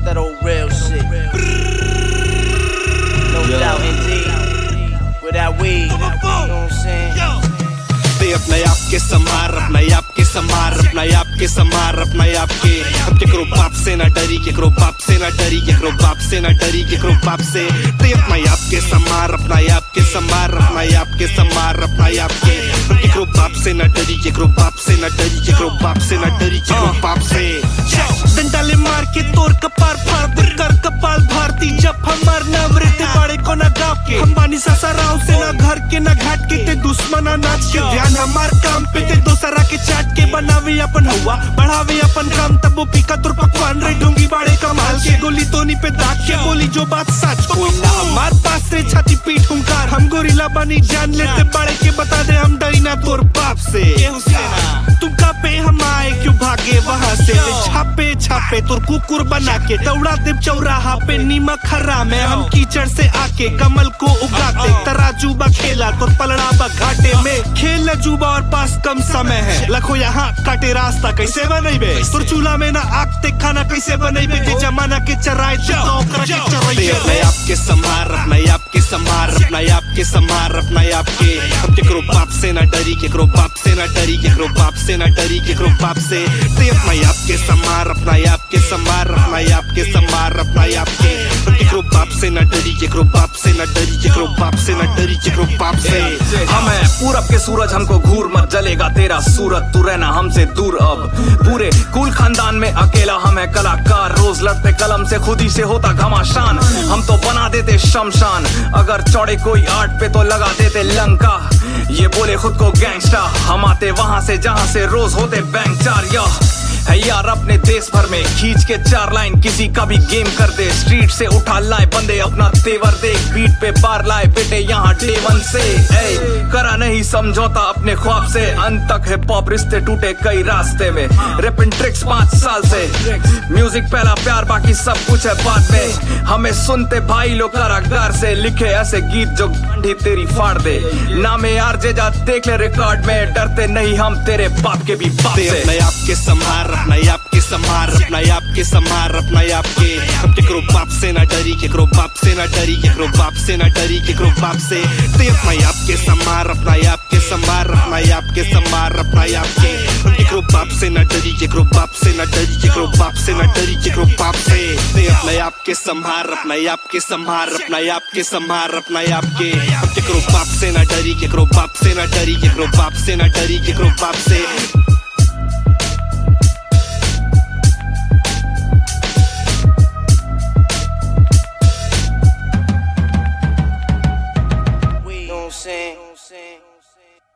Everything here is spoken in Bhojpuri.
that old real shit. No doubt indeed. Without weed, you know what I'm saying? ते अपने आप के संभार, अपने आप के संभार, अपने आप के संभार, अपने आप के। हम केकरो बाप से ना डरी, केकरो बाप से ना डरी, केकरो बाप से ना डरी, केकरो बाप से। ते अपने आप के संभार, अपने आप के संभार, अपने आप के संभार, अपने आप के। हम केकरो बाप से ना डरी, केकरो बाप से ना डरी, केकरो बाप से ना डरी, केकरो बाप से। डंडाले मार के तोर कपार फाड़ दे कर कपाल भारती जब हमार नाम रहते बड़े को ना गाँव के। हम बानी ससुराल से ना घर के ना घाट के, ते दुश्मना नाच के ध्यान हमार काम पे, ते दोसरा के चाट के बनावे अपन हवा बढ़ावे अपन काम। तब वो पीका तुर पकवान रे ढूंगी बाड़े कमाल के। गोली तोनी पे दाग के बोली जो बात सच कोई ना हमार पास रे छाती पीठ हुंकार। हम गोरिल्ला बनी जान लेते बड़े के बता दे हम डरी ना तोर बाप से। तुम कापे हम आए क्यों भागे वहाँ से, छापे छापे तोर कुकुर बना के दौड़ा दे चौराहा पे नीमक खर्रा में। हम कीचड़ से आके कमल को उगाते, तराजू बा खेला तो पलड़ा बा घाटे में। खेल जुबा और पास कम समय है, लखो यहाँ काटे रास्ता कैसे बनेबे। तुर चूल्हा में ना आगते खाना कैसे बनेबे, ते जमाना के चराए अपने आप के संभार, अपने आप के संभार, अपने आप के संभार, अपने आप के। हम केकरो बाप से ना डरी, केकरो बाप से ना डरी, केकरो बाप से ना डरी, केकरो बाप से। ते अपने आप के संभार, अपने आप के संभार, अपने आप के संभार, अपने आप के। हम केकरो बाप से ना डरी, केकरो बाप से ना डरी, केकरो बाप से ना डरी, केकरो बाप से। हम है पूरब के सूरज, हमको घूर मत जलेगा तेरा सूरत, तू रहना हमसे दूर अब। पूरे कुल खानदान में अकेला हम है कलाकार, रोज लड़ते कलम से खुद ही से होता घमासान। हम तो बना देते शमशान, अगर चौड़े कोई आर्ट पे तो लगा देते लंका। ये बोले खुद को गैंगस्टर, हम आते वहां से जहां से रोज होते बैंक चार। है यार अपने देश भर में खींच के 4 लाइन किसी का भी गेम कर दे। स्ट्रीट से उठा लाए बंदे अपना तेवर देख, बीट पे बार लाए बेटे यहाँ डे 1 से। करा नहीं समझौता अपने ख्वाब से, अंत तक है पॉप रिश्ते टूटे कई रास्ते में। रैपिंग ट्रिक्स 5 साल से, म्यूजिक पहला प्यार बाकी सब कुछ है बाद में। हमें सुनते भाई लोग कारागार से, लिखे ऐसे गीत जो गंढी तेरी फाड़ दे। नामे आरजे जा देख ले रिकॉर्ड में, डरते नहीं हम तेरे बाप के भी बाप से। अपने आप के संभार, अपने आप के संभार, अपने आप के संभार, अपने आप के। हम केकरो बाप से ना डरी, केकरो बाप से ना डरी, केकरो बाप से ना डरी, केकरो बाप से। ते अपने आप के संभार, अपने आप के संभार, अपने आप के संभार, अपने आप के। हम केकरो बाप से ना डरी, केकरो बाप से ना डरी, केकरो बाप से ना डरी, केकरो बाप से। ते अपने आप के संभार, अपने आप के संभार, अपने आप के संभार, अपने आप के। हम केकरो बाप से ना डरी, केकरो बाप से ना डरी, केकरो बाप से ना डरी, केकरो बाप से। Saying